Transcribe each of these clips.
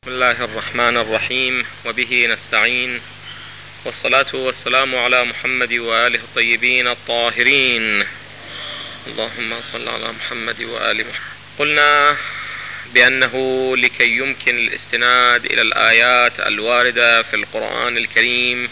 بسم الله الرحمن الرحيم، وبه نستعين، والصلاة والسلام على محمد وآله الطيبين الطاهرين. اللهم صل على محمد وآل محمد. قلنا بأنه لكي يمكن الاستناد إلى الآيات الواردة في القرآن الكريم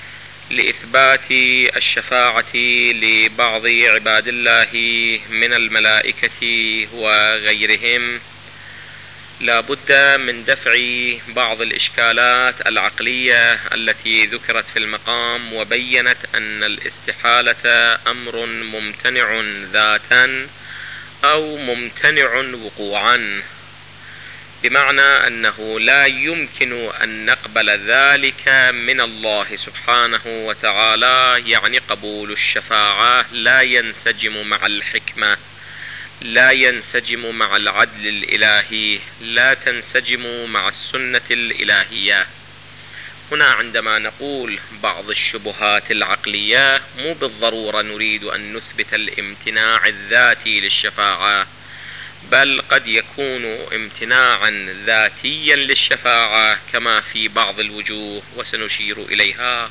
لإثبات الشفاعة لبعض عباد الله من الملائكة وغيرهم، لا بد من دفع بعض الإشكالات العقلية التي ذكرت في المقام، وبينت أن الاستحالة أمر ممتنع ذاتا أو ممتنع وقوعا، بمعنى أنه لا يمكن أن نقبل ذلك من الله سبحانه وتعالى. يعني قبول الشفاعة لا ينسجم مع الحكمة، لا ينسجم مع العدل الإلهي، لا تنسجم مع السنة الإلهية. هنا عندما نقول بعض الشبهات العقلية، مو بالضرورة نريد أن نثبت الامتناع الذاتي للشفاعة، بل قد يكون امتناعا ذاتيا للشفاعة كما في بعض الوجوه وسنشير إليها،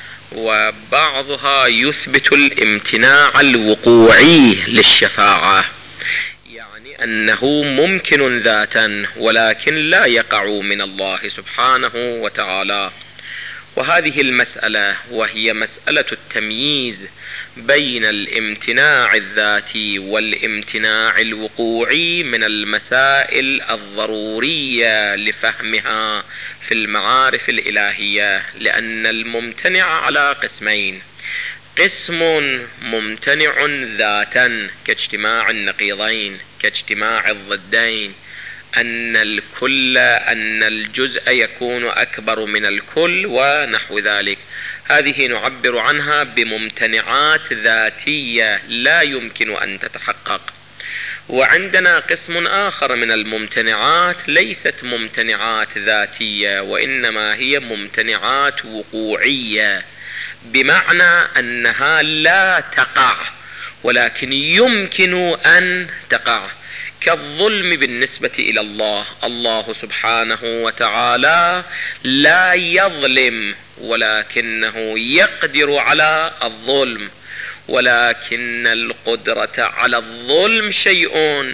وبعضها يثبت الامتناع الوقوعي للشفاعة، يعني أنه ممكن ذاتا ولكن لا يقع من الله سبحانه وتعالى. وهذه المسألة وهي مسألة التمييز بين الامتناع الذاتي والامتناع الوقوعي من المسائل الضرورية لفهمها في المعارف الإلهية، لأن الممتنع على قسمين: قسم ممتنع ذاتا كاجتماع النقيضين، كاجتماع الضدين، أن الجزء يكون أكبر من الكل ونحو ذلك. هذه نعبر عنها بممتنعات ذاتية لا يمكن أن تتحقق. وعندنا قسم آخر من الممتنعات ليست ممتنعات ذاتية، وإنما هي ممتنعات وقوعية، بمعنى أنها لا تقع ولكن يمكن أن تقع، كالظلم بالنسبة إلى الله. الله سبحانه وتعالى لا يظلم ولكنه يقدر على الظلم، ولكن القدرة على الظلم شيء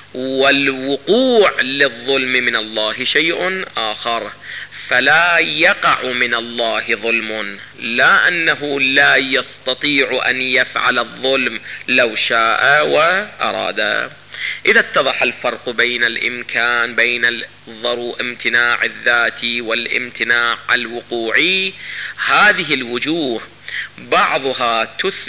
والوقوع للظلم من الله شيء آخر. فلا يقع من الله ظلم، لا أنه لا يستطيع أن يفعل الظلم لو شاء وأراد. إذا اتضح الفرق بين الإمكان بين الامتناع الذاتي والامتناع الوقوعي، هذه الوجوه بعضها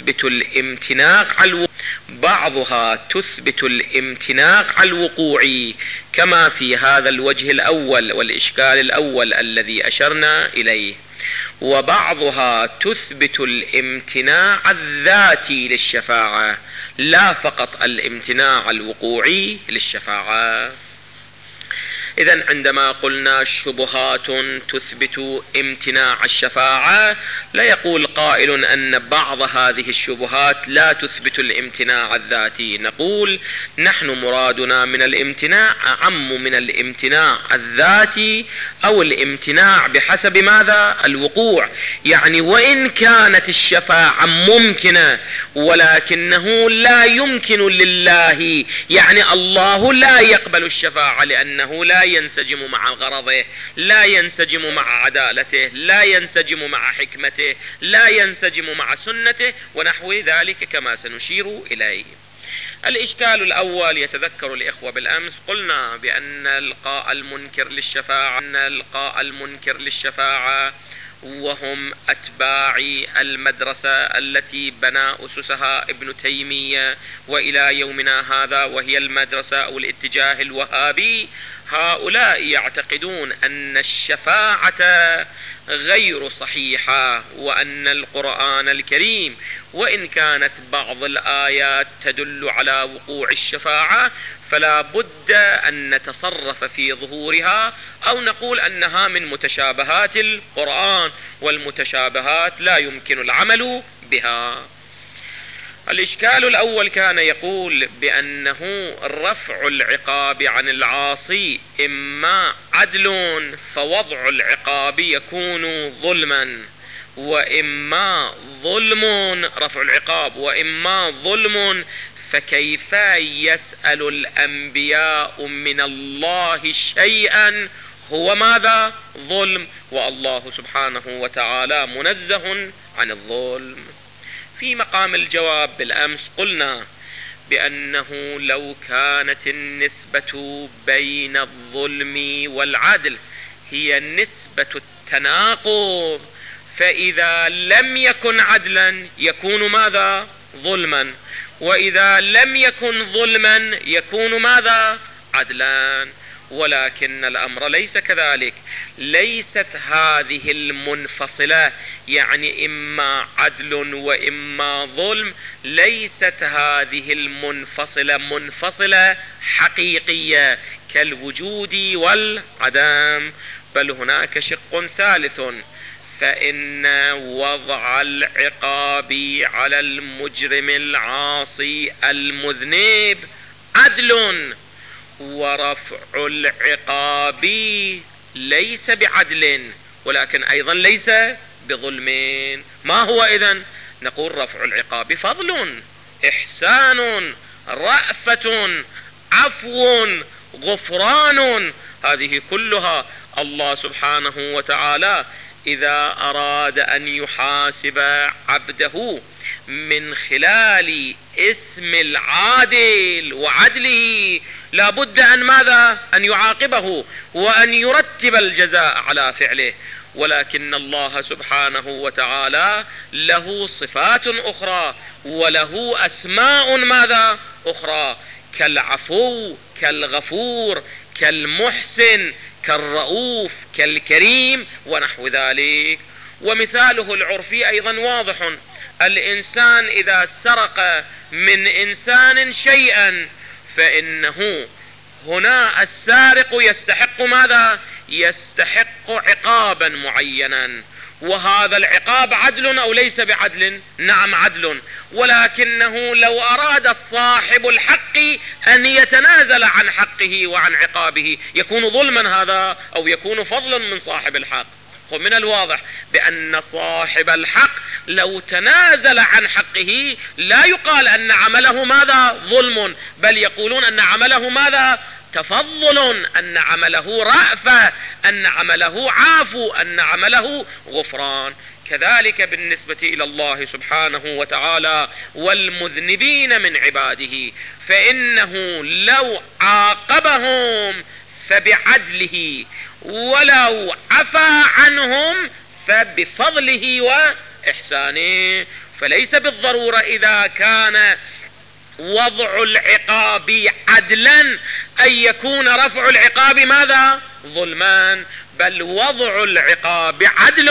تثبت الامتناع الوقوعي كما في هذا الوجه الأول والإشكال الأول الذي أشرنا إليه، وبعضها تثبت الامتناع الذاتي للشفاعة، لا فقط الامتناع الوقوعي للشفاعة. إذن عندما قلنا شبهات تثبت امتناع الشفاعة، لا يقول قائل أن بعض هذه الشبهات لا تثبت الامتناع الذاتي. نقول نحن مرادنا من الامتناع أعم من الامتناع الذاتي أو الامتناع بحسب ماذا؟ الوقوع. يعني وإن كانت الشفاعة ممكنة ولكنه لا يمكن لله، يعني الله لا يقبل الشفاعة لأنه لا ينسجم مع غرضه، لا ينسجم مع عدالته، لا ينسجم مع حكمته، لا ينسجم مع سنته ونحو ذلك كما سنشير إليه. الإشكال الأول يتذكر الإخوة بالأمس قلنا بأن القاء المنكر للشفاعة وهم أتباع المدرسة التي بنى أسسها ابن تيمية وإلى يومنا هذا، وهي المدرسة أو الاتجاه الوهابي. هؤلاء يعتقدون أن الشفاعة غير صحيحة، وأن القرآن الكريم وإن كانت بعض الآيات تدل على وقوع الشفاعة فلا بد أن نتصرف في ظهورها، أو نقول أنها من متشابهات القرآن، والمتشابهات لا يمكن العمل بها. الإشكال الأول كان يقول بأنه رفع العقاب عن العاصي إما عدل فوضع العقاب يكون ظلما، وإما ظلم رفع العقاب، وإما ظلم، فكيف يسأل الأنبياء من الله شيئا هو ماذا؟ ظلم، والله سبحانه وتعالى منزه عن الظلم. في مقام الجواب بالأمس قلنا بأنه لو كانت النسبة بين الظلم والعدل هي نسبة التناقض، فإذا لم يكن عدلا يكون ماذا؟ ظلما، وإذا لم يكن ظلما يكون ماذا؟ عدلا. ولكن الأمر ليس كذلك، ليست هذه المنفصلة، يعني إما عدل وإما ظلم، ليست هذه المنفصلة منفصلة حقيقية كالوجود والعدم، بل هناك شق ثالث، فإن وضع العقاب على المجرم العاصي المذنب عدل، ورفع العقاب ليس بعدل ولكن أيضا ليس بظلم. ما هو إذن؟ نقول رفع العقاب فضل، إحسان، رأفة، عفو، غفران، هذه كلها الله سبحانه وتعالى إذا أراد أن يحاسب عبده من خلال اسم العادل وعدله لا بد أن ماذا؟ أن يعاقبه وأن يرتب الجزاء على فعله. ولكن الله سبحانه وتعالى له صفات أخرى وله أسماء ماذا؟ أخرى، كالعفو، كالغفور، كالمحسن، كالرؤوف، كالكريم، ونحو ذلك. ومثاله العرفي أيضا واضح، الإنسان إذا سرق من إنسان شيئا فإنه هنا السارق يستحق ماذا؟ يستحق عقابا معينا، وهذا العقاب عدل أو ليس بعدل؟ نعم عدل، ولكنه لو أراد صاحب الحق أن يتنازل عن حقه وعن عقابه يكون ظلما هذا أو يكون فضلا من صاحب الحق. ومن الواضح بأن صاحب الحق لو تنازل عن حقه لا يقال أن عمله ماذا؟ ظلم، بل يقولون أن عمله ماذا؟ تفضل، أن عمله رأفة، أن عمله عافو، أن عمله غفران. كذلك بالنسبة إلى الله سبحانه وتعالى والمذنبين من عباده، فإنه لو عاقبهم فبعدله، ولو عفى عنهم فبفضله وإحسانه. فليس بالضرورة إذا كان وضع العقاب عدلا أن يكون رفع العقاب ماذا؟ ظلمان، بل وضع العقاب عدل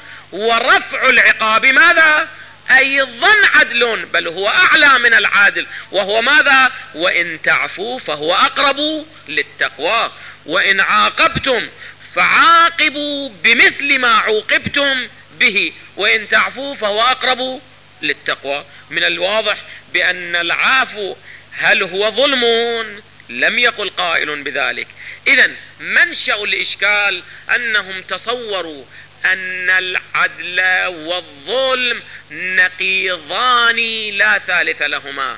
ورفع العقاب ماذا؟ أيضا عدل، بل هو أعلى من العادل، وهو ماذا؟ وإن تعفوا فهو أقرب للتقوى، وإن عاقبتم فعاقبوا بمثل ما عوقبتم به، وإن تعفوا فهو أقرب للتقوى. من الواضح بأن العفو هل هو ظلم؟ لم يقل قائل بذلك. إذن منشأ الإشكال أنهم تصوروا أن العدل والظلم نقيضان لا ثالث لهما،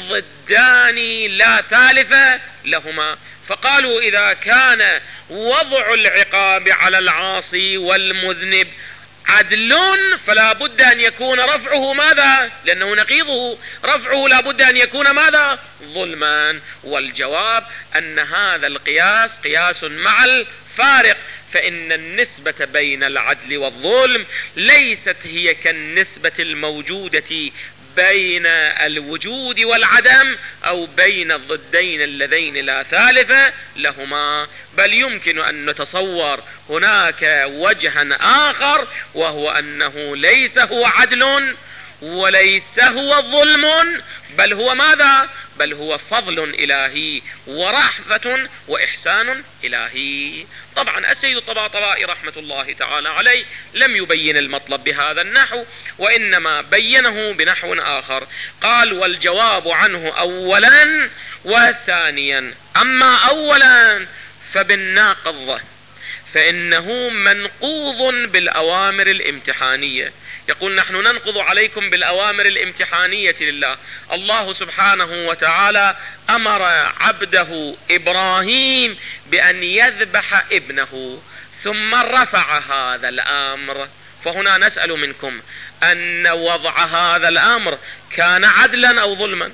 ضدان لا ثالث لهما، فقالوا إذا كان وضع العقاب على العاصي والمذنب عدل فلا بد أن يكون رفعه ماذا؟ لأنه نقيضه، رفعه لا بد أن يكون ماذا؟ ظلما. والجواب أن هذا القياس قياس مع الفارق، فإن النسبة بين العدل والظلم ليست هي كالنسبة الموجودة بين الوجود والعدم أو بين الضدين اللذين لا ثالث لهما، بل يمكن أن نتصور هناك وجها آخر، وهو أنه ليس هو عدل وليس هو ظلم، بل هو ماذا؟ بل هو فضل إلهي ورحمة وإحسان إلهي. طبعا السيد الطباطبائي رحمة الله تعالى عليه لم يبين المطلب بهذا النحو، وإنما بينه بنحو آخر. قال: والجواب عنه أولا وثانيا. أما أولا فبالناقض، فإنه منقوض بالأوامر الامتحانية. يقول: نحن ننقض عليكم بالأوامر الامتحانية لله. الله سبحانه وتعالى أمر عبده إبراهيم بأن يذبح ابنه، ثم رفع هذا الأمر. فهنا نسأل منكم أن وضع هذا الأمر كان عدلا أو ظلما؟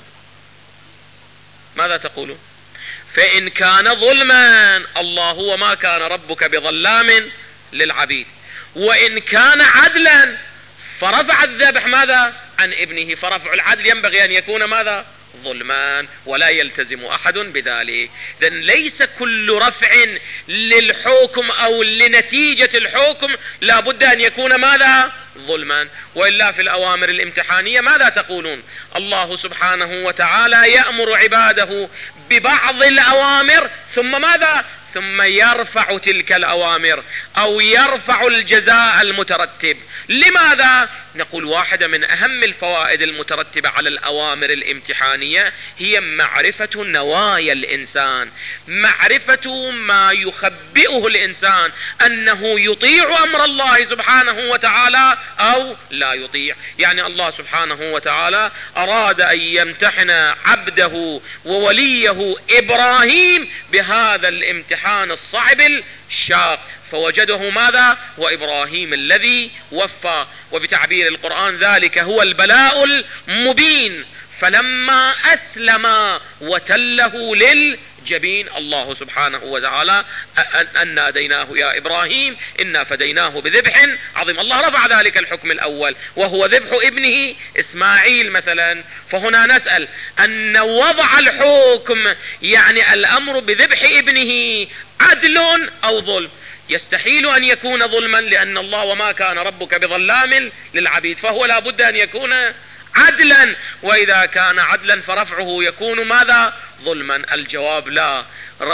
ماذا تقولون؟ فإن كان ظلما، الله وما كان ربك بظلام للعبيد. وإن كان عدلا فرفع الذبح ماذا؟ عن ابنه. فرفع العدل ينبغي أن يكون ماذا؟ ظلمان، ولا يلتزم أحد بذلك. إذن ليس كل رفع للحكم أو لنتيجة الحكم لا بد أن يكون ماذا؟ ظلما. وإلا في الأوامر الامتحانية ماذا تقولون؟ الله سبحانه وتعالى يأمر عباده ببعض الأوامر، ثم ماذا؟ ثم يرفع تلك الأوامر أو يرفع الجزاء المترتب. لماذا؟ نقول: واحدة من أهم الفوائد المترتبة على الأوامر الامتحانية هي معرفة نوايا الإنسان، معرفة ما يخبئه الإنسان، أنه يطيع أمر الله سبحانه وتعالى أو لا يطيع. يعني الله سبحانه وتعالى أراد أن يمتحن عبده ووليه إبراهيم بهذا الامتحان الصعب الشاق، فوجده ماذا؟ وإبراهيم الذي وفى. وبتعبير القرآن: ذلك هو البلاء المبين. فلما أسلم وتله للجبين، الله سبحانه وتعالى أن ناديناه يا إبراهيم إنا فديناه بذبح عظيم. الله رفع ذلك الحكم الأول وهو ذبح ابنه إسماعيل مثلا. فهنا نسأل أن وضع الحكم يعني الأمر بذبح ابنه عدل أو ظلم؟ يستحيل أن يكون ظلما، لأن الله وما كان ربك بظلام للعبيد، فهو لا بد أن يكون عدلا. وإذا كان عدلا فرفعه يكون ماذا؟ ظلما. الجواب: لا،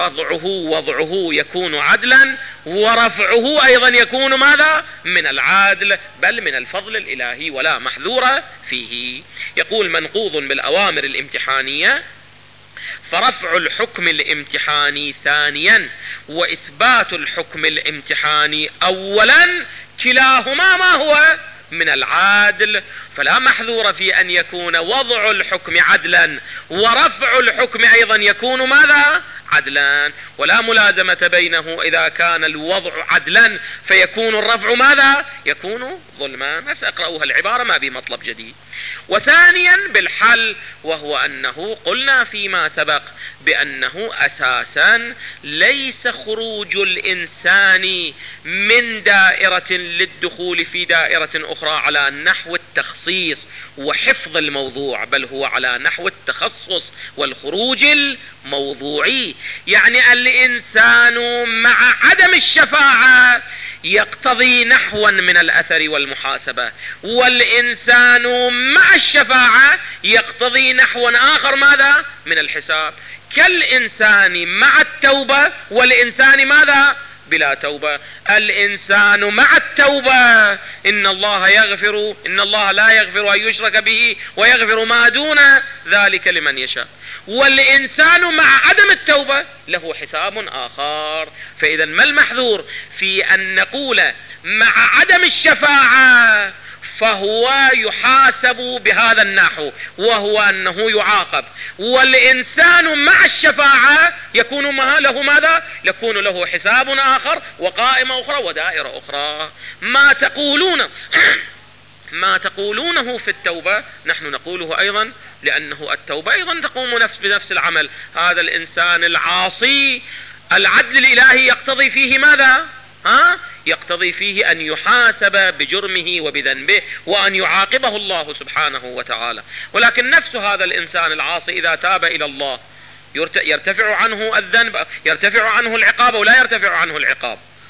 وضعه يكون عدلا، ورفعه أيضا يكون ماذا؟ من العدل، بل من الفضل الإلهي، ولا محذور فيه. يقول: منقوض بالأوامر الامتحانية، فرفع الحكم الامتحاني ثانيا، وإثبات الحكم الامتحاني أولا، كلاهما ما هو؟ من العادل. فلا محذور في أن يكون وضع الحكم عدلا ورفع الحكم أيضا يكون ماذا؟ عدلا. ولا ملازمة بينه. إذا كان الوضع عدلا فيكون الرفع ماذا؟ يكون ظلما. سأقرأها العبارة ما بمطلب جديد. وثانيا بالحل، وهو أنه قلنا فيما سبق بأنه أساسا ليس خروج الإنسان من دائرة للدخول في دائرة أخرى على نحو التخصيص وحفظ الموضوع، بل هو على نحو التخصص والخروج الموضوعي. يعني الإنسان مع عدم الشفاعة يقتضي نحوا من الأثر والمحاسبة، والإنسان مع الشفاعة يقتضي نحوا آخر ماذا؟ من الحساب. كالإنسان مع التوبة والإنسان ماذا؟ بلا توبة. الإنسان مع التوبة إن الله لا يغفر أن يشرك به ويغفر ما دون ذلك لمن يشاء. والإنسان مع عدم التوبة له حساب آخر. فإذا ما المحذور في أن نقول مع عدم الشفاعة فهو يحاسب بهذا النحو، وهو أنه يعاقب، والإنسان مع الشفاعة يكون له ماذا؟ يكون له حساب آخر وقائمة أخرى ودائرة أخرى. ما تقولونه في التوبة نحن نقوله أيضا، لأنه التوبة أيضا تقوم بنفس العمل. هذا الإنسان العاصي العدل الإلهي يقتضي فيه ماذا؟ يقتضي فيه أن يحاسب بجرمه وبذنبه وأن يعاقبه الله سبحانه وتعالى. ولكن نفس هذا الإنسان العاصي إذا تاب إلى الله يرتفع عنه الذنب، يرتفع عنه العقاب ولا يرتفع عنه العقاب؟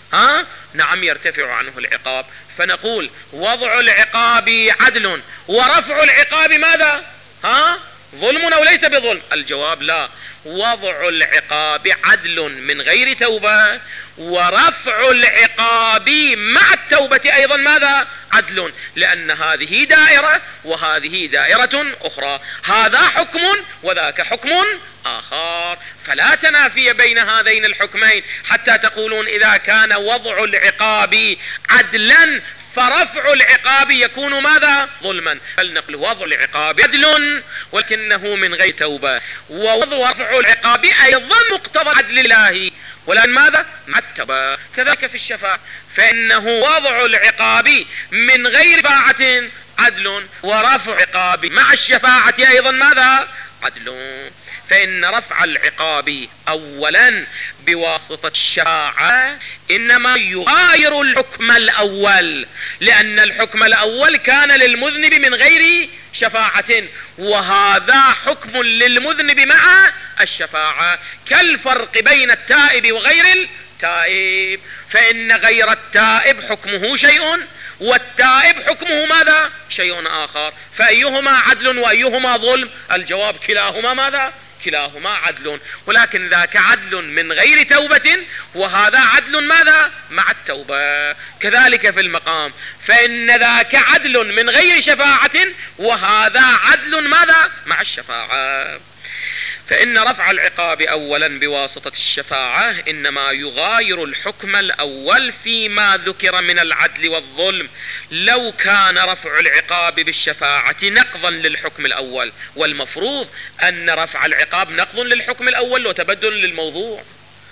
نعم يرتفع عنه العقاب. فنقول وضع العقاب عدل ورفع العقاب ماذا؟ ظلم أو ليس بظلم؟ الجواب لا، وضع العقاب عدل من غير توبة، ورفع العقاب مع التوبة أيضا ماذا؟ عدل، لأن هذه دائرة وهذه دائرة أخرى، هذا حكم وذاك حكم آخر، فلا تنافي بين هذين الحكمين حتى تقولون إذا كان وضع العقاب عدلا فرفع العقاب يكون ماذا؟ ظلما. فلنقل وضع العقاب عدل ولكنه من غير توبة، ورفع العقاب أيضا مقتضى عدل الله ولكن ماذا؟ مع التوبة. كذلك في الشفاعة، فإنه وضع العقاب من غير شفاعة عدل، ورفع العقاب مع الشفاعة أيضا ماذا؟ عدل. فإن رفع العقاب أولا بواسطة الشفاعة إنما يغاير الحكم الأول، لأن الحكم الأول كان للمذنب من غير شفاعة، وهذا حكم للمذنب مع الشفاعة، كالفرق بين التائب وغير التائب. فإن غير التائب حكمه شيء والتائب حكمه ماذا؟ شيء آخر. فأيهما عدل وأيهما ظلم؟ الجواب كلاهما ماذا؟ كلاهما عدل، ولكن ذاك عدل من غير توبة وهذا عدل ماذا؟ مع التوبة. كذلك في المقام، فإن ذاك عدل من غير شفاعة وهذا عدل ماذا؟ مع الشفاعة. فإن رفع العقاب أولا بواسطة الشفاعة إنما يغاير الحكم الأول فيما ذكر من العدل والظلم. لو كان رفع العقاب بالشفاعة نقضا للحكم الأول، والمفروض أن رفع العقاب نقض للحكم الأول وتبدل للموضوع،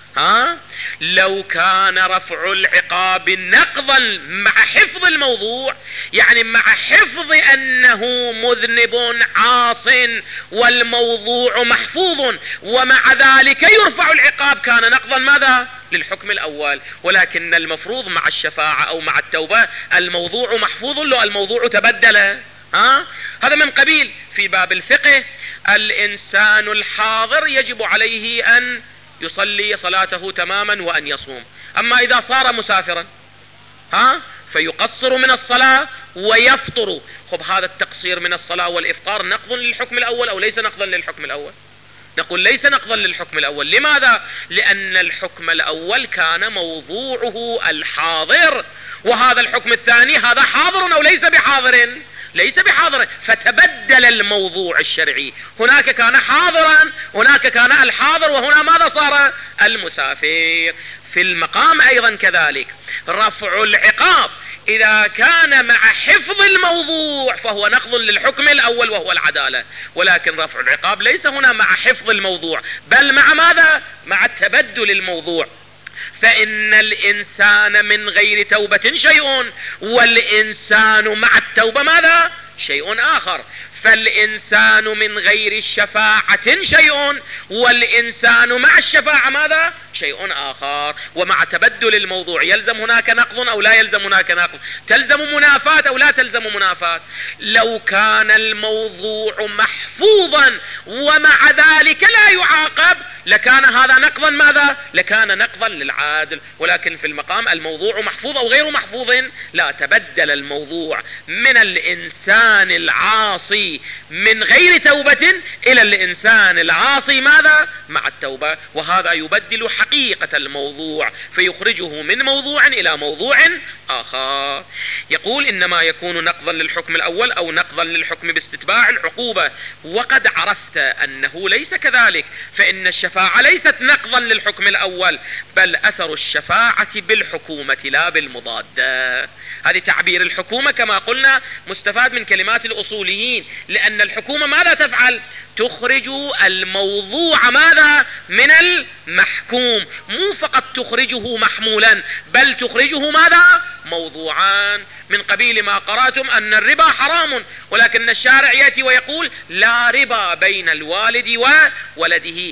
لو كان رفع العقاب نقضا مع حفظ الموضوع، يعني مع حفظ أنه مذنب عاص والموضوع محفوظ، ومع ذلك يرفع العقاب، كان نقضا ماذا؟ للحكم الأول. ولكن المفروض مع الشفاعة أو مع التوبة الموضوع محفوظ له، الموضوع تبدل. هذا من قبيل في باب الفقه الإنسان الحاضر يجب عليه أن يصلي صلاته تماما وأن يصوم، أما إذا صار مسافرا فيقصر من الصلاة ويفطر. خب هذا التقصير من الصلاة والإفطار نقض للحكم الأول أو ليس نقضا للحكم الأول؟ نقول ليس نقضا للحكم الأول. لماذا؟ لأن الحكم الأول كان موضوعه الحاضر، وهذا الحكم الثاني هذا حاضر أو ليس بحاضر؟ ليس بحاضر، فتبدل الموضوع الشرعي، هناك كان حاضرا، هناك كان الحاضر، وهنا ماذا صار؟ المسافر. في المقام أيضا كذلك رفع العقاب إذا كان مع حفظ الموضوع فهو نقض للحكم الأول وهو العدالة، ولكن رفع العقاب ليس هنا مع حفظ الموضوع بل مع ماذا؟ مع تبدل الموضوع. فإن الإنسان من غير توبة شيء والإنسان مع التوبة ماذا؟ شيء آخر. فالإنسان من غير الشفاعة شيء والإنسان مع الشفاعة ماذا؟ شيء آخر. ومع تبدل الموضوع يلزم هناك نقض أو لا يلزم هناك نقض؟ تلزم منافاة أو لا تلزم منافاة؟ لو كان الموضوع محفوظا ومع ذلك لا يعاقب لكان هذا نقضا ماذا؟ لكان نقضا للعادل. ولكن في المقام الموضوع محفوظ أو غير محفوظ؟ لا، تبدل الموضوع من الإنسان العاصي من غير توبة إلى الإنسان العاصي ماذا؟ مع التوبة، وهذا يبدل حقيقة الموضوع فيخرجه من موضوع إلى موضوع آخر. يقول إنما يكون نقضا للحكم الأول أو نقضا للحكم باستتباع العقوبة، وقد عرفت أنه ليس كذلك، فإن الشفاعة ليست نقضا للحكم الأول بل أثر الشفاعة بالحكومة لا بالمضادة. هذه تعبير الحكومة كما قلنا مستفاد من كلمات الأصوليين، لأن الحكومة ماذا تفعل؟ تخرج الموضوع ماذا؟ من المحكوم، مو فقط تخرجه محمولا بل تخرجه ماذا؟ موضوعان. من قبيل ما قرأتم أن الربا حرام، ولكن الشارع يأتي ويقول لا ربا بين الوالد وولده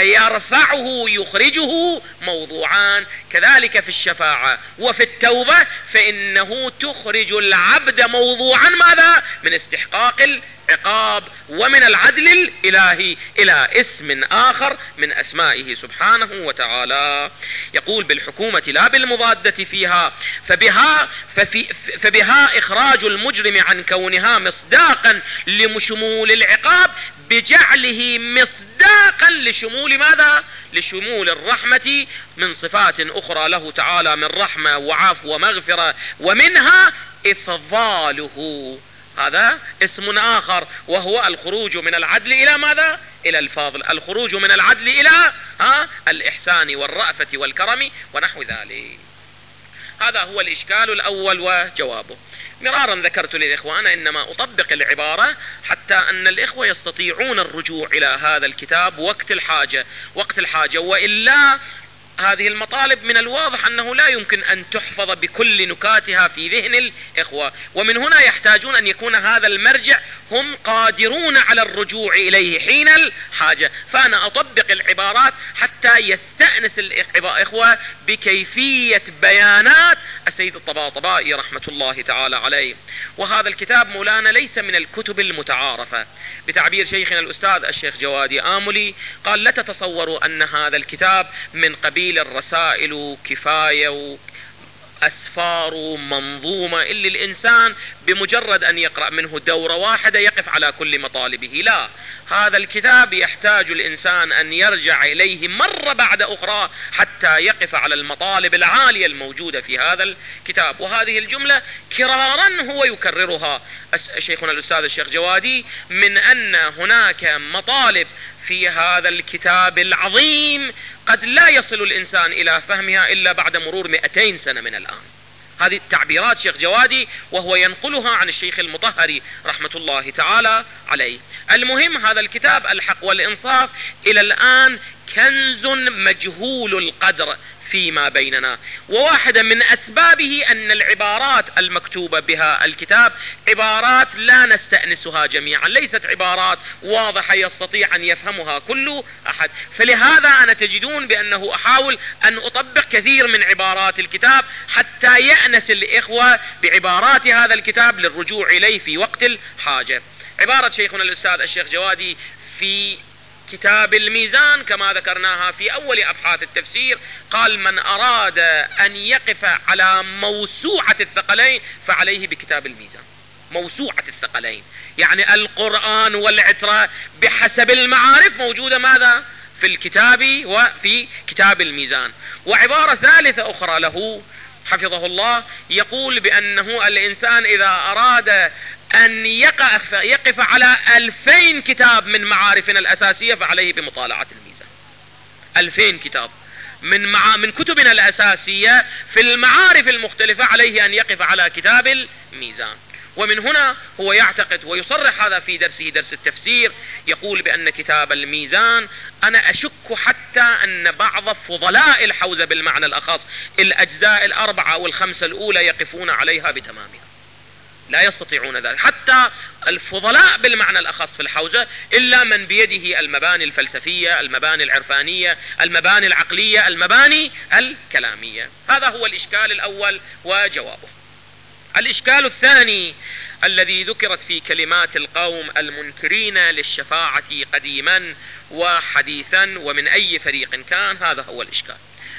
فيرفعه يخرجه موضوعان. كذلك في الشفاعة وفي التوبة، فإنه تخرج العبد موضوعا ماذا؟ من استحقاق العقاب ومن العدل الإلهي إلى اسم آخر من أسمائه سبحانه وتعالى. يقول بالحكومة لا بالمضادة فيها، فبها إخراج المجرم عن كونها مصداقا لشمول العقاب بجعله مصداقا لشمول ماذا؟ لشمول الرحمة من صفات أخرى له تعالى من رحمة وعفو ومغفرة، ومنها إفضاله، هذا اسم آخر وهو الخروج من العدل إلى ماذا؟ إلى الفضل، الخروج من العدل إلى الإحسان والرأفة والكرم ونحو ذلك. هذا هو الإشكال الأول وجوابه. مرارا ذكرت للإخوة أنا إنما أطبق العبارة حتى أن الإخوة يستطيعون الرجوع إلى هذا الكتاب وقت الحاجة، وإلا هذه المطالب من الواضح أنه لا يمكن أن تحفظ بكل نكاتها في ذهن الإخوة، ومن هنا يحتاجون أن يكون هذا المرجع هم قادرون على الرجوع إليه حين الحاجة. فأنا أطبق العبارات حتى يستأنس الإخوة بكيفية بيانات السيد الطباطبائي رحمة الله تعالى عليه. وهذا الكتاب مولانا ليس من الكتب المتعارفة، بتعبير شيخنا الأستاذ الشيخ جوادي آملي قال: لا تتصوروا أن هذا الكتاب من قبيل الرسائل كفاية أسفار منظومة اللي الإنسان بمجرد أن يقرأ منه دورة واحدة يقف على كل مطالبه. لا، هذا الكتاب يحتاج الإنسان أن يرجع إليه مرة بعد أخرى حتى يقف على المطالب العالية الموجودة في هذا الكتاب. وهذه الجملة كرارا هو يكررها شيخنا الأستاذ الشيخ جوادي من أن هناك مطالب في هذا الكتاب العظيم قد لا يصل الإنسان إلى فهمها إلا بعد مرور 200 سنة من الآن. هذه التعبيرات شيخ جوادي وهو ينقلها عن الشيخ المطهري رحمة الله تعالى عليه. المهم هذا الكتاب الحق والإنصاف إلى الآن كنز مجهول القدر فيما بيننا، وواحدة من أسبابه أن العبارات المكتوبة بها الكتاب عبارات لا نستأنسها جميعا، ليست عبارات واضحة يستطيع أن يفهمها كل أحد. فلهذا أنا تجدون بأنه أحاول أن أطبق كثير من عبارات الكتاب حتى يأنس الإخوة بعبارات هذا الكتاب للرجوع إليه في وقت الحاجة. عبارة شيخنا الأستاذ الشيخ جوادي في كتاب الميزان كما ذكرناها في أول أبحاث التفسير قال: من أراد أن يقف على موسوعة الثقلين فعليه بكتاب الميزان. موسوعة الثقلين يعني القرآن والعترة بحسب المعارف موجودة ماذا؟ في الكتاب وفي كتاب الميزان. وعبارة ثالثة أخرى له حفظه الله يقول بأنه الإنسان إذا أراد أن يقف على 2000 كتاب من معارفنا الأساسية فعليه بمطالعة الميزان. 2000 كتاب من كتبنا الأساسية في المعارف المختلفة عليه أن يقف على كتاب الميزان. ومن هنا هو يعتقد ويصرح هذا في درسه درس التفسير، يقول بأن كتاب الميزان أنا أشك حتى أن بعض فضلاء الحوزة بالمعنى الأخص الأجزاء 4 أو 5 الأولى يقفون عليها بتمامها، لا يستطيعون ذلك حتى الفضلاء بالمعنى الأخص في الحوزة إلا من بيده المباني الفلسفية، المباني العرفانية، المباني العقلية، المباني الكلامية. هذا هو الإشكال الأول وجوابه. الإشكال الثاني الذي ذكرت في كلمات القوم المنكرين للشفاعة قديما وحديثا ومن أي فريق كان، هذا هو الإشكال،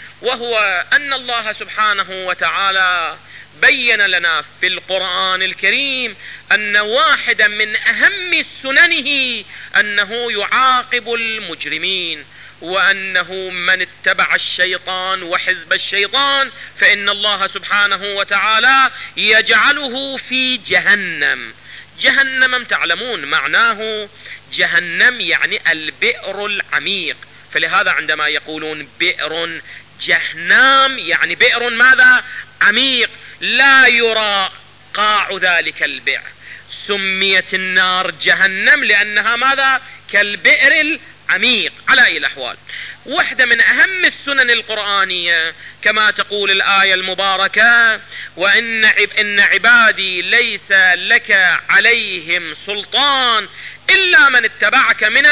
وهو أن الله سبحانه وتعالى بين لنا في القرآن الكريم أن واحدا من أهم سننه أنه يعاقب المجرمين، وأنه من اتبع الشيطان وحزب الشيطان فإن الله سبحانه وتعالى يجعله في جهنم. جهنم تعلمون معناه جهنم يعني البئر العميق، فلهذا عندما يقولون بئر جهنم يعني بئر ماذا؟ عميق لا يرى قاع ذلك البئر. سميت النار جهنم لأنها ماذا؟ كالبئر العميق. على أي الأحوال واحدة من أهم السنن القرآنية كما تقول الآية المباركة: وإن عبادي ليس لك عليهم سلطان إلا من اتبعك من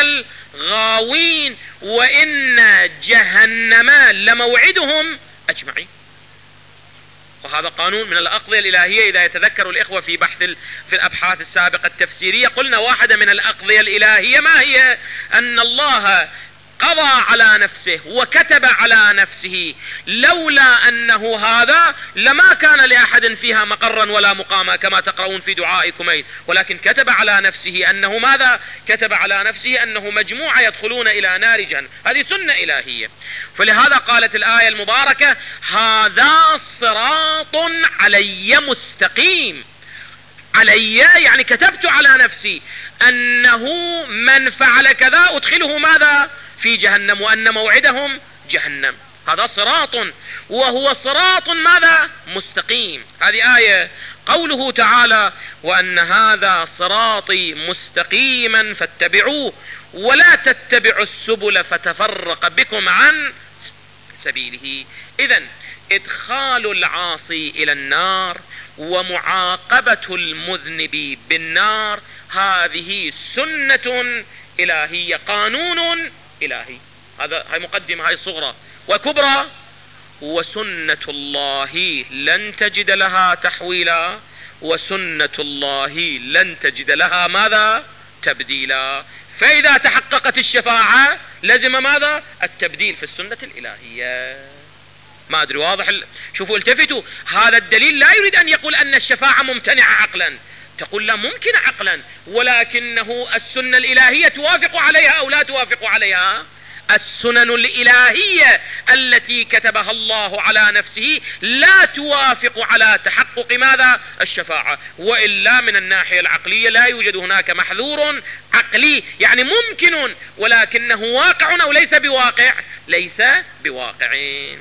الغاوين وإن جهنم لموعدهم أجمعين. وهذا قانون من الأقضية الإلهية. إذا يتذكر الإخوة في في الأبحاث السابقة التفسيرية، قلنا واحدة من الأقضية الإلهية ما هي؟ أن الله قضى على نفسه وكتب على نفسه لولا أنه هذا لما كان لأحد فيها مقرا ولا مقاما كما تقرؤون في دعاء كميل، ولكن كتب على نفسه أنه ماذا؟ كتب على نفسه أنه مجموعة يدخلون إلى نار جهنم. هذه سنة إلهية. فلهذا قالت الآية المباركة: هذا صراط علي مستقيم. علي يعني كتبت على نفسي أنه من فعل كذا أدخله ماذا؟ في جهنم، وأن موعدهم جهنم. هذا صراط، وهو صراط ماذا؟ مستقيم. هذه آية. قوله تعالى: وأن هذا صراطي مستقيما فاتبعوه ولا تتبعوا السبل فتفرق بكم عن سبيله. إذن إدخال العاصي إلى النار ومعاقبة المذنب بالنار هذه سنة إلهية، قانون إلهي. هاي مقدمة، هاي صغرى. وكبرى: وسنة الله لن تجد لها تحويلا وسنة الله لن تجد لها ماذا؟ تبديلا. فإذا تحققت الشفاعة لزم ماذا؟ التبديل في السنة الإلهية. ما أدري واضح؟ شوفوا التفتوا، هذا الدليل لا يريد أن يقول أن الشفاعة ممتنعة عقلا، تقول لا، ممكن عقلا، ولكنه السنة الإلهية توافق عليها أو لا توافق عليها؟ السنن الإلهية التي كتبها الله على نفسه لا توافق على تحقق ماذا؟ الشفاعة. وإلا من الناحية العقلية لا يوجد هناك محذور عقلي، يعني ممكن ولكنه واقع أو ليس بواقع؟ ليس بواقعين.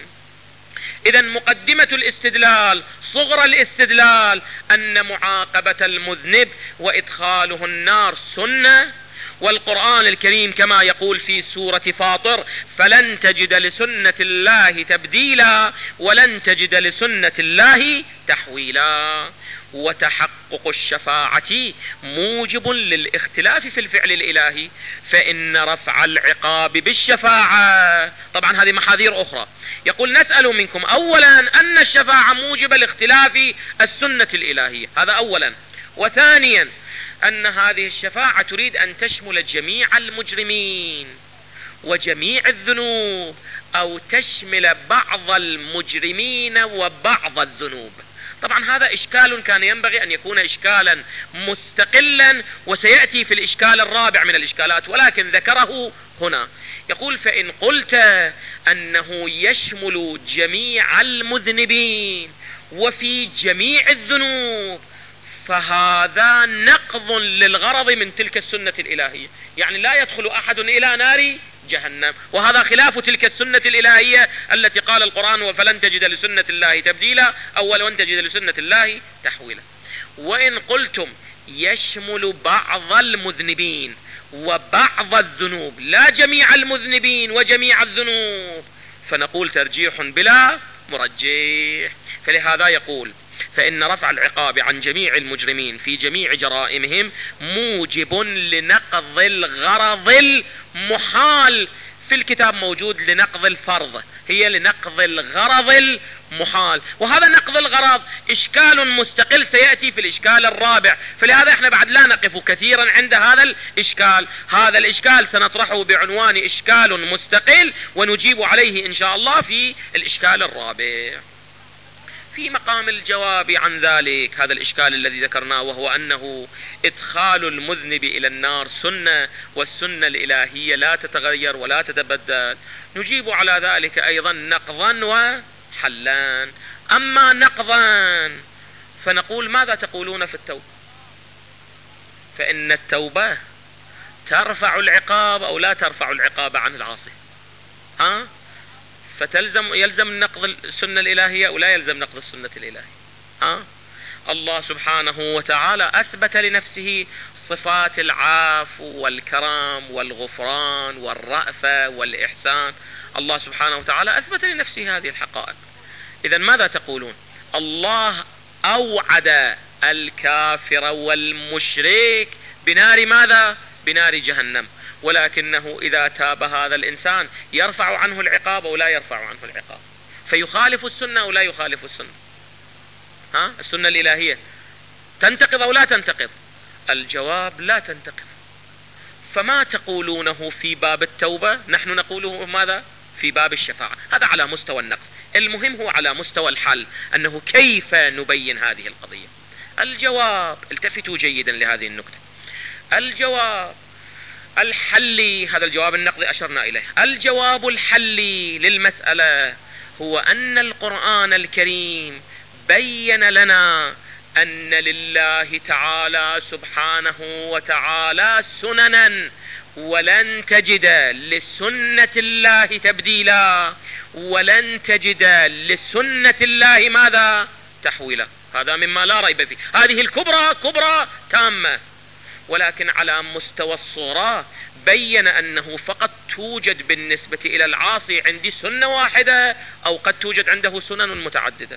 إذا مقدمة الاستدلال، صغر الاستدلال، أن معاقبة المذنب وإدخاله النار سنة، والقرآن الكريم كما يقول في سورة فاطر: فلن تجد لسنة الله تبديلا ولن تجد لسنة الله تحويلا. وتحقق الشفاعة موجب للاختلاف في الفعل الإلهي، فإن رفع العقاب بالشفاعة، طبعا هذه محاذير أخرى، يقول: نسأل منكم أولا أن الشفاعة موجب لاختلاف السنة الإلهية، هذا أولا. وثانيا أن هذه الشفاعة تريد أن تشمل جميع المجرمين وجميع الذنوب، أو تشمل بعض المجرمين وبعض الذنوب. طبعا هذا إشكال كان ينبغي أن يكون إشكالا مستقلا، وسيأتي في الإشكال الرابع من الإشكالات، ولكن ذكره هنا. يقول: فإن قلت أنه يشمل جميع المذنبين وفي جميع الذنوب فهذا نقض للغرض من تلك السنة الإلهية، يعني لا يدخل أحد إلى نار جهنم، وهذا خلاف تلك السنة الإلهية التي قال القرآن: فلن تجد لسنة الله تبديلا، أو لن تجد لسنة الله تحويلا. وإن قلتم يشمل بعض المذنبين وبعض الذنوب لا جميع المذنبين وجميع الذنوب، فنقول ترجيح بلا مرجح. فلهذا يقول: فإن رفع العقاب عن جميع المجرمين في جميع جرائمهم موجب لنقض الغرض المحال. في الكتاب موجود لنقض الفرض، هي لنقض الغرض المحال، وهذا نقض الغرض إشكال مستقل سيأتي في الإشكال الرابع. فلهذا احنا بعد لا نقف كثيرا عند هذا الإشكال، هذا الإشكال سنطرحه بعنوان إشكال مستقل، ونجيب عليه إن شاء الله في الإشكال الرابع. في مقام الجواب عن ذلك هذا الإشكال الذي ذكرناه، وهو أنه إدخال المذنب إلى النار سنة، والسنة الإلهية لا تتغير ولا تتبدل، نجيب على ذلك أيضا نقضا وحلان. أما نقضا فنقول: ماذا تقولون في التوبة؟ فإن التوبة ترفع العقاب أو لا ترفع العقاب عن العاصي، يلزم نقض السنة الإلهية أو لا يلزم نقض السنة الإلهية؟ الله سبحانه وتعالى أثبت لنفسه صفات العفو والكرم والغفران والرأفة والإحسان، الله سبحانه وتعالى أثبت لنفسه هذه الحقائق. إذا ماذا تقولون؟ الله أوعد الكافر والمشرك بنار ماذا؟ بنار جهنم، ولكنه إذا تاب هذا الإنسان يرفع عنه العقاب أو لا يرفع عنه العقاب، فيخالف السنة أو لا يخالف السنة؟ السنة الإلهية تنتقض أو لا تنتقض؟ الجواب لا تنتقض. فما تقولونه في باب التوبة نحن نقوله ماذا في باب الشفاعة. هذا على مستوى النقد. المهم هو على مستوى الحل، أنه كيف نبين هذه القضية. الجواب، التفتوا جيدا لهذه النكتة، الجواب الحلي، هذا الجواب النقدي أشرنا إليه، الجواب الحلي للمسألة هو أن القرآن الكريم بين لنا أن لله تعالى سبحانه وتعالى سننا، ولن تجد لسنة الله تبديلا، ولن تجد لسنة الله ماذا؟ تحويلا. هذا مما لا ريب فيه. هذه الكبرى كبرى تامة. ولكن على مستوى الصورة بين أنه فقط توجد بالنسبة إلى العاصي عندي سنة واحدة، أو قد توجد عنده سنن متعددة.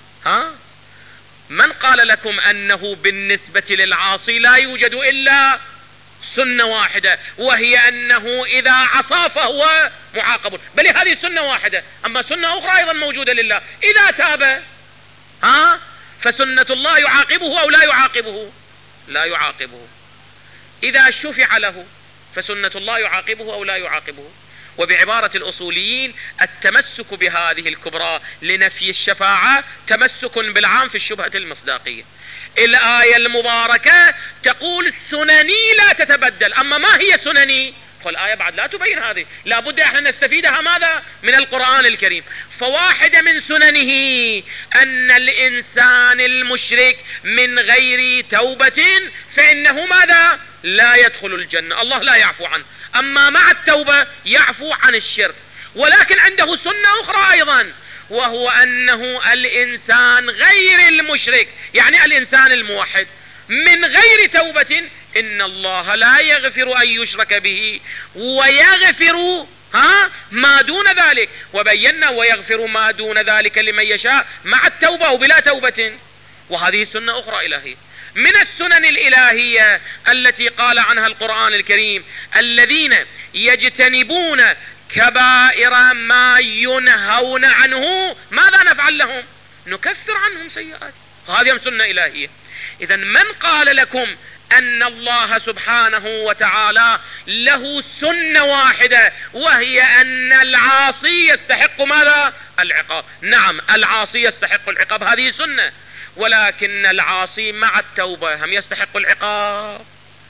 من قال لكم أنه بالنسبة للعاصي لا يوجد إلا سنة واحدة، وهي أنه إذا عصى فهو معاقب؟ بل هذه سنة واحدة، أما سنة أخرى أيضا موجودة لله. إذا تاب فسنة الله يعاقبه أو لا يعاقبه؟ لا يعاقبه. إذا شفع له فسنة الله يعاقبه أو لا يعاقبه؟ وبعبارة الأصوليين التمسك بهذه الكبرى لنفي الشفاعة تمسك بالعام في الشبهة المصداقية. الآية المباركة تقول سنني لا تتبدل، أما ما هي سنني؟ فالآية بعد لا تبين هذه، لا بد احنا نستفيدها ماذا؟ من القرآن الكريم. فواحدة من سننه أن الإنسان المشرك من غير توبة فإنه ماذا؟ لا يدخل الجنة، الله لا يعفو عنه. أما مع التوبة يعفو عن الشرك. ولكن عنده سنة أخرى أيضا، وهو أنه الإنسان غير المشرك، يعني الإنسان الموحد من غير توبة، إن الله لا يغفر أن يشرك به ويغفر ما دون ذلك. وبينا ويغفر ما دون ذلك لمن يشاء مع التوبة وبلا توبة. وهذه سنة أخرى إلهية. من السنن الإلهية التي قال عنها القرآن الكريم الذين يجتنبون كبائر ما ينهون عنه ماذا نفعل لهم؟ نكفر عنهم سيئات. هذه سنة إلهية. إذا من قال لكم أن الله سبحانه وتعالى له سنة واحدة وهي أن العاصي يستحق ماذا؟ العقاب. نعم، العاصي يستحق العقاب، هذه سنة. ولكن العاصي مع التوبة هم يستحق العقاب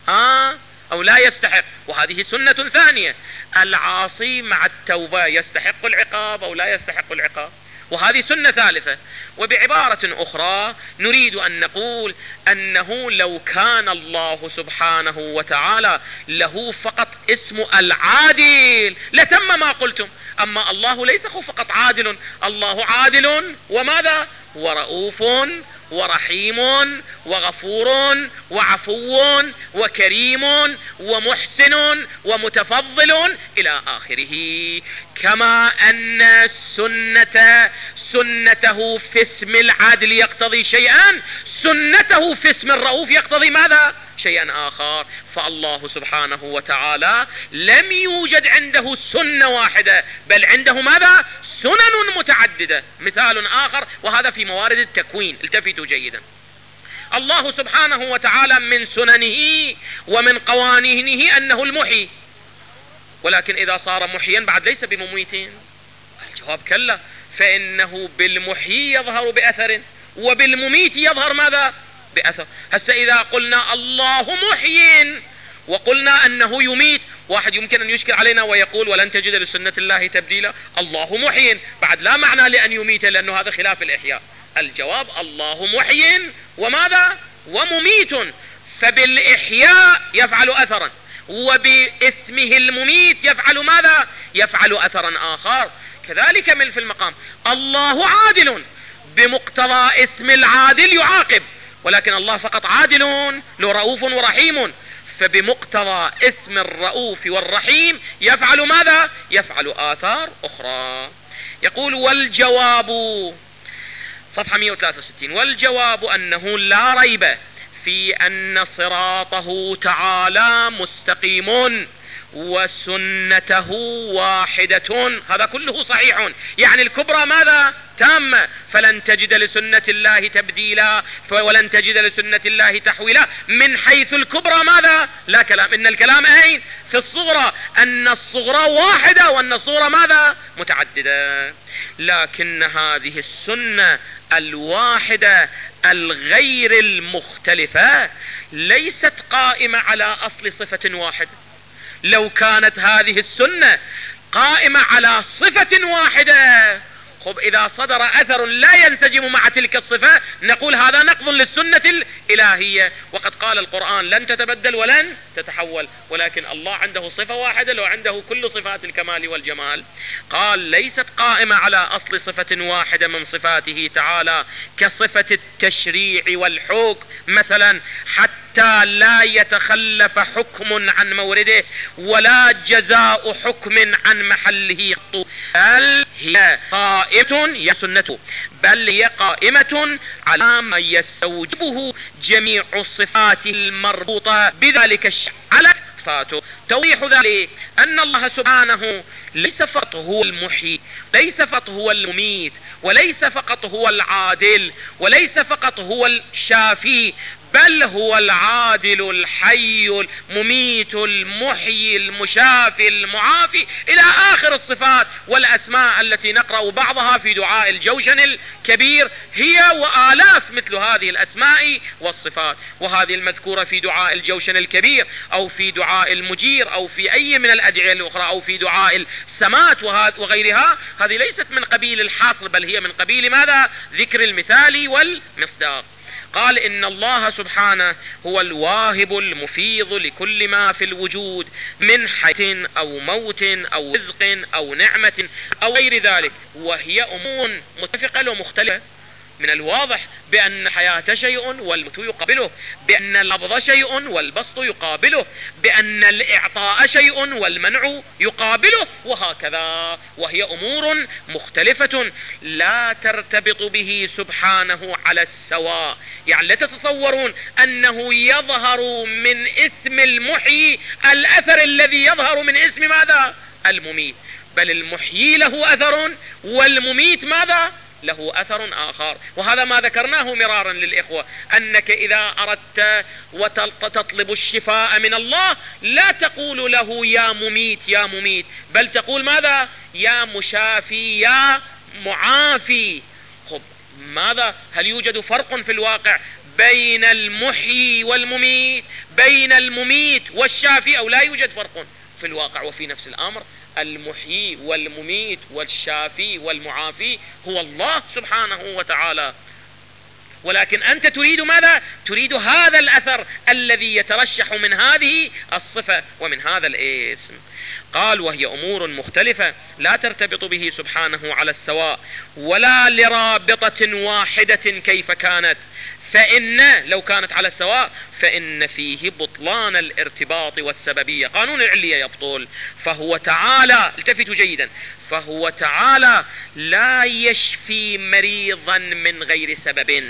أو لا يستحق؟ وهذه سنة ثانية. العاصي مع التوبة يستحق العقاب أو لا يستحق العقاب؟ وهذه سنة ثالثة. وبعبارة أخرى نريد أن نقول أنه لو كان الله سبحانه وتعالى له فقط اسم العادل لتم ما قلتم. أما الله ليس فقط عادل، الله عادل وماذا؟ ورؤوف ورحيم وغفور وعفو وكريم ومحسن ومتفضل إلى آخره. كما أن سنته في اسم العادل يقتضي شيئا، سنته في اسم الرؤوف يقتضي ماذا؟ شيئا آخر. فالله سبحانه وتعالى لم يوجد عنده سنة واحدة، بل عنده ماذا؟ سنن متعددة. مثال آخر، وهذا في موارد التكوين، التفتوا جيدا. الله سبحانه وتعالى من سننه ومن قوانينه أنه المحيي، ولكن إذا صار محيا بعد ليس بمميتين. الجواب كلا، فإنه بالمحيي يظهر بأثر وبالمميت يظهر ماذا؟ بأثر. هسه إذا قلنا الله محيي وقلنا أنه يميت، واحد يمكن أن يشكل علينا ويقول ولن تجد لسنة الله تبديلا. الله محيي بعد لا معنى لأن يميت، لأنه هذا خلاف الإحياء. الجواب الله محيي وماذا؟ ومميت. فبالإحياء يفعل أثرا، وباسمه المميت يفعل ماذا؟ يفعل أثرا آخر. كذلك من في المقام الله عادل، بمقتضى اسم العادل يعاقب، ولكن الله فقط عادل له رؤوف ورحيم، فبمقتضى اسم الرؤوف والرحيم يفعل ماذا؟ يفعل آثار أخرى. يقول والجواب صفحة 163 والجواب أنه لا ريب في أن صراطه تعالى مستقيم، وسنته واحدة. هذا كله صحيح، يعني الكبرى ماذا؟ تامة. فلن تجد لسنة الله تبديلا ولن تجد لسنة الله تحويلا. من حيث الكبرى ماذا؟ لا كلام. إن الكلام أين؟ في الصغرى، أن الصغرى واحدة وأن الصغرى ماذا؟ متعددة. لكن هذه السنة الواحدة الغير المختلفة ليست قائمة على أصل صفة واحدة. لو كانت هذه السنة قائمة على صفة واحدة، خب إذا صدر أثر لا ينسجم مع تلك الصفة نقول هذا نقض للسنة الإلهية. وقد قال القرآن لن تتبدل ولن تتحول، ولكن الله عنده صفة واحدة لو عنده كل صفات الكمال والجمال. قال ليست قائمة على أصل صفة واحدة من صفاته تعالى كصفة التشريع والحكم مثلا، حتى لا يتخلف حكم عن مورده ولا جزاء حكم عن محله، بل هي قائمة يا سنته، بل هي قائمة على ما يستوجبه جميع الصفات المربوطة بذلك الشيء على صفاته. توضيح ذلك أن الله سبحانه ليس فقط هو المحيي، ليس فقط هو المميت، وليس فقط هو العادل، وليس فقط هو الشافي، بل هو العادل الحي المميت المحيي المشافي المعافي إلى آخر الصفات والأسماء التي نقرأ بعضها في دعاء الجوشن الكبير، هي وآلاف مثل هذه الأسماء والصفات. وهذه المذكورة في دعاء الجوشن الكبير أو في دعاء المجير أو في أي من الأدعية الأخرى أو في دعاء السمات وغيرها، هذه ليست من قبيل الحصر، بل هي من قبيل ماذا؟ ذكر المثال والمصداق. قال إن الله سبحانه هو الواهب المفيض لكل ما في الوجود من حياة أو موت أو رزق أو نعمة أو غير ذلك، وهي أمور متفقة ومختلفة. من الواضح بأن الحياة شيء والموت يقابله، بأن القبض شيء والبسط يقابله، بأن الإعطاء شيء والمنع يقابله، وهكذا. وهي أمور مختلفة لا ترتبط به سبحانه على السواء. يعني لا تتصورون أنه يظهر من اسم المحيي الأثر الذي يظهر من اسم ماذا؟ المميت، بل المحيي له أثر والمميت ماذا؟ له أثر آخر. وهذا ما ذكرناه مرارا للإخوة، أنك إذا أردت وتطلب الشفاء من الله لا تقول له يا مميت يا مميت، بل تقول ماذا؟ يا مشافي يا معافي. خب ماذا؟ هل يوجد فرق في الواقع بين المحيي والمميت، بين المميت والشافي، أو لا يوجد فرق في الواقع؟ وفي نفس الأمر المحيي والمميت والشافي والمعافي هو الله سبحانه وتعالى. ولكن أنت تريد ماذا؟ تريد هذا الأثر الذي يترشح من هذه الصفة ومن هذا الاسم. قال وهي أمور مختلفة لا ترتبط به سبحانه على السواء ولا لرابطة واحدة كيف كانت، فإن لو كانت على السواء فإن فيه بطلان الارتباط والسببية، قانون العلية يبطل. فهو تعالى، التفتوا جيدا، فهو تعالى لا يشفي مريضا من غير سبب،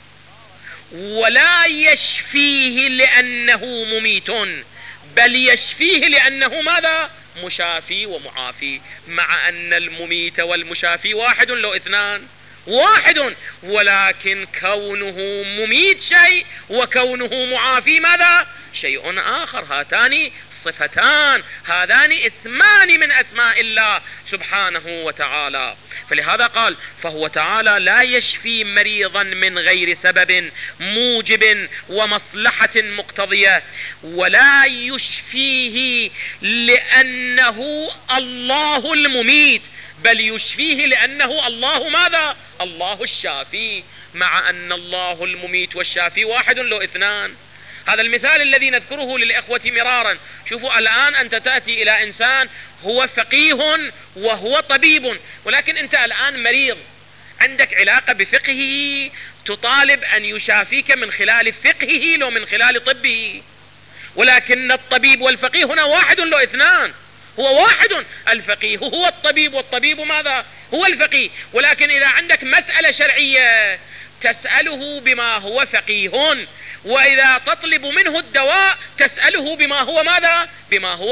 ولا يشفيه لأنه مميت، بل يشفيه لأنه ماذا؟ مشافي ومعافي، مع أن المميت والمشافي واحد لو اثنان واحد، ولكن كونه مميت شيء وكونه معافي ماذا؟ شيء آخر. هاتان صفتان، هذان اسمان من أسماء الله سبحانه وتعالى. فلهذا قال فهو تعالى لا يشفي مريضا من غير سبب موجب ومصلحة مقتضية، ولا يشفيه لأنه الله المميت، بل يشفيه لأنه الله ماذا؟ الله الشافي، مع أن الله المميت والشافي واحد لو اثنان. هذا المثال الذي نذكره للإخوة مرارا. شوفوا الآن أنت تأتي إلى إنسان هو فقيه وهو طبيب، ولكن أنت الآن مريض، عندك علاقة بفقهه، تطالب أن يشافيك من خلال فقهه لو من خلال طبه، ولكن الطبيب والفقيه هنا واحد لو اثنان، هو واحد. الفقيه هو الطبيب والطبيب ماذا؟ هو الفقيه. ولكن إذا عندك مسألة شرعية تسأله بما هو فقيه، وإذا تطلب منه الدواء تسأله بما هو ماذا؟ بما هو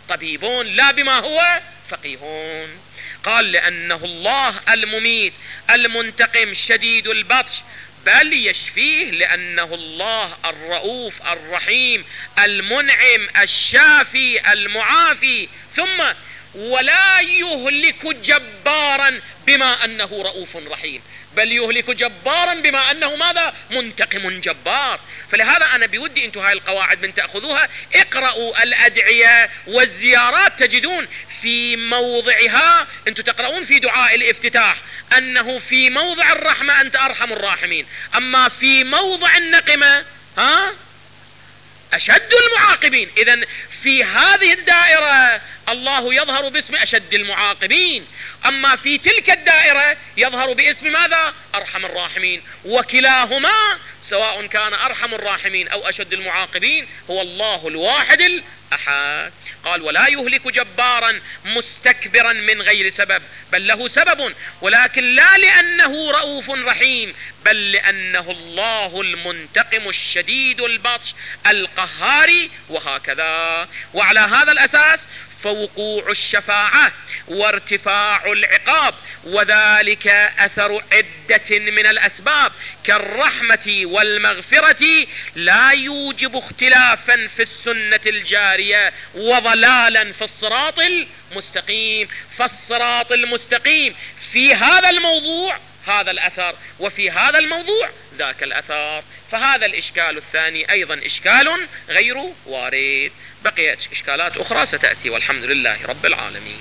طبيبون لا بما هو فقيهون. قال لأنه الله المميت المنتقم شديد البطش، بل يشفيه لأنه الله الرؤوف الرحيم المنعم الشافي المعافي. ثم ولا يهلك جبارا بما أنه رؤوف رحيم، بل يهلك جبارا بما أنه ماذا؟ منتقم جبار. فلهذا أنا بودي أنتم هاي القواعد من تأخذوها، اقرأوا الأدعية والزيارات تجدون في موضعها، أنتم تقرؤون في دعاء الافتتاح أنه في موضع الرحمة أنت أرحم الراحمين، أما في موضع النقمة أشد المعاقبين. إذن في هذه الدائرة الله يظهر باسم أشد المعاقبين، أما في تلك الدائرة يظهر باسم ماذا؟ أرحم الراحمين. وكلاهما سواء كان أرحم الراحمين أو أشد المعاقبين هو الله الواحد الأحد. قال ولا يهلك جبارا مستكبرا من غير سبب، بل له سبب، ولكن لا لأنه رؤوف رحيم، بل لأنه الله المنتقم الشديد البطش القهار. وهكذا. وعلى هذا الأساس فوقوع الشفاعة وارتفاع العقاب وذلك أثر عدة من الأسباب كالرحمة والمغفرة لا يوجب اختلافا في السنة الجارية وضلالا في الصراط المستقيم. فالصراط المستقيم في هذا الموضوع هذا الأثر، وفي هذا الموضوع ذاك الأثر. فهذا الإشكال الثاني أيضا إشكال غير وارد. بقيت إشكالات أخرى ستأتي، والحمد لله رب العالمين.